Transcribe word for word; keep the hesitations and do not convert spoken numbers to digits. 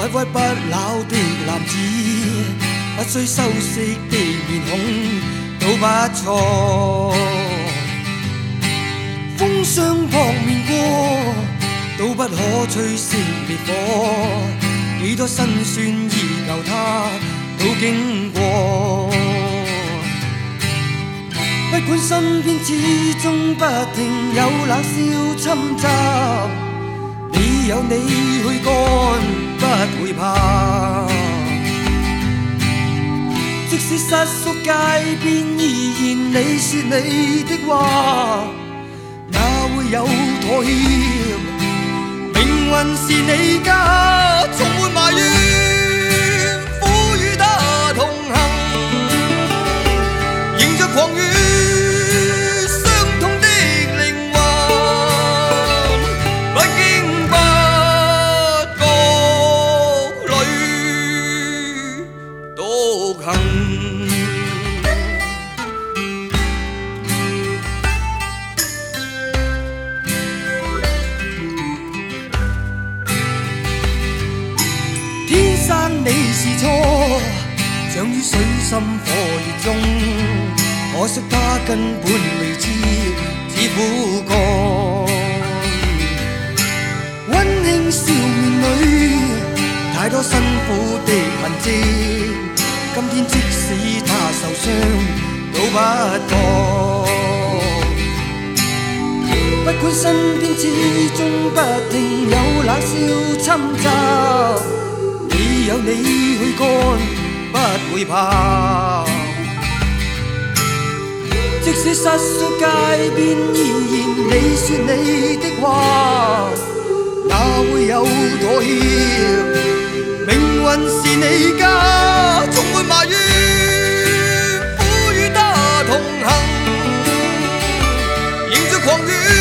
屈屈不撓的男子，不需修飾的面孔都不錯。風霜撲面過，都不可吹熄烈火。幾多辛酸依舊他都經過。不管身邊始終不停有冷笑侵襲，你有你去幹，不會怕。即使失縮街邊，依然你說你的話，哪會有妥協？命運是你家，充滿埋怨，苦與他同行，迎着狂雨。你是錯，長於水深火熱中，可惜他根本未知，只苦幹。溫馨笑面裏，太多辛苦的痕跡，今天即使他受傷，都不覺。不管身邊始終不停有冷笑侵襲，你有你去幹，不會怕。即使失縮街邊，依然你說你的話，哪會有妥協？命運是你家，充滿埋怨，苦與他同行，迎着狂雨。